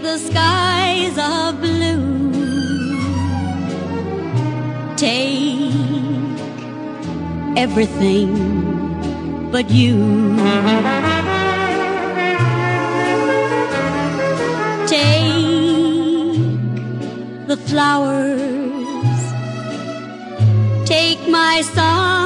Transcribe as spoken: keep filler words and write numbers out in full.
the skies are blue. Take everything but you. Take the flowers, take my song.